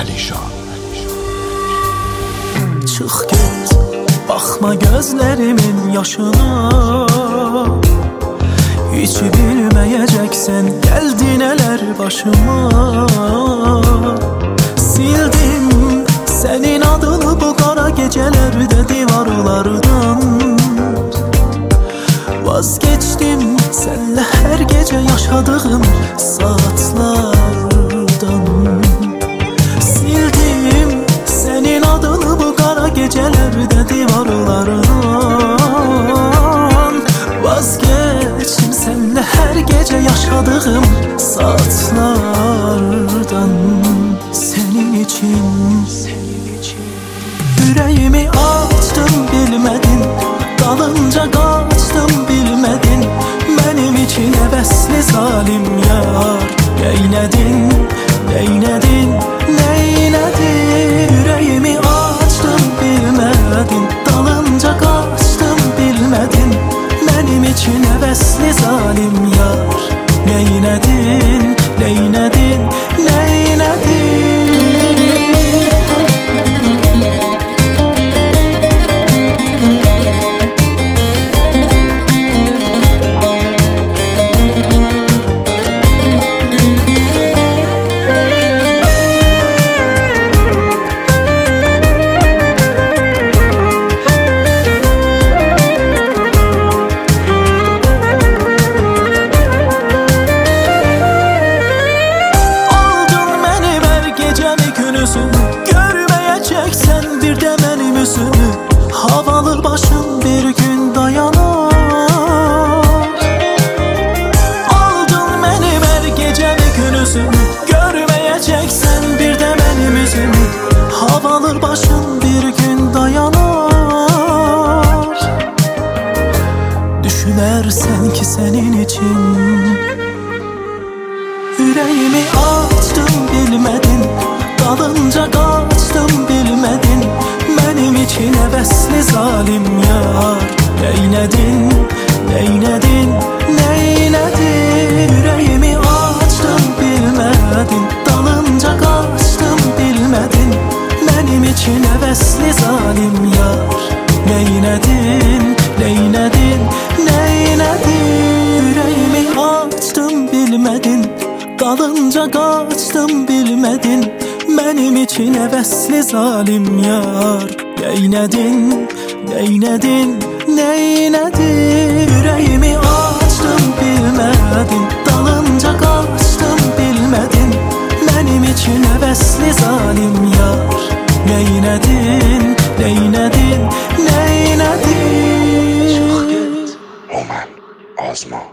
Əlişan. Çıx get, baxma gözlərimin yaşına. Hiç bilməyəcəksən, gəldi nələr başıma. Sildim sənin adını bu qara gecələrdə divarlardan. Vazgeçdim sənlə hər gecə yaşadığım saatlardan. Sildim sənin adını bu qara gecələrdə divarlardan. Vazgeçdim sənlə hər gecə yaşadığım saatlardan. Sənin için ürəyimi açdım bilmədin, dalınca qaçdım bilmədin. Mənim için həvəsli zalim yar, neynədin, neynədin, neynədin. Ürəyimi açdım bilmədin, dalınca qaçdım bilmədin. Mənim için həvəsli zalim yar, neynədin, neynədin, neynədin. Görməyəcəksən bir də mənim üzümü, havalı başım bir gün dayanar. Aldın mənim hər gecəmi günüzümü, görməyəcəksən bir də mənim üzümü, havalı başım bir gün dayanar. Düşünərsən ki sənin için ürəyimi açdım bilmədin, dalınca qaçdım bilmədin. Mənim için həvəsli zalim yar, neynədin, neynədin, neynədin. Ürəyimi açdım bilmədin, dalınca qaçdım bilmədin. Mənim için həvəsli zalim yar, neynədin, neynədin, neynədin. Ürəyimi açdım bilmədin, dalınca qaçdım bilmədin. Mənim için həvəsli zalim yar, neynədin, neynədin, neynədin. Ürəyimi açdım bilmədin, dalınca qaçdım bilmədin. Mənim için həvəsli zalim yar, neynədin, neynədin, neynədin. Roman Ozma.